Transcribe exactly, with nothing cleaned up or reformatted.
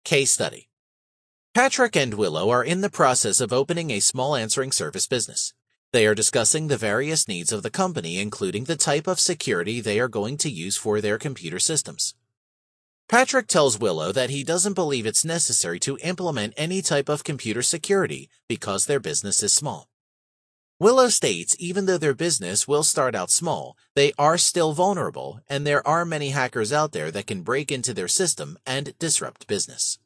Case study. Patrick and Willow are in the process of opening a small answering service business. They are discussing the various needs of the company, including the type of security they are going to use for their computer systems. Patrick tells Willow that he doesn't believe it's necessary to implement any type of computer security because their business is small. Willow states even though their business will start out small, they are still vulnerable, and there are many hackers out there that can break into their system and disrupt business.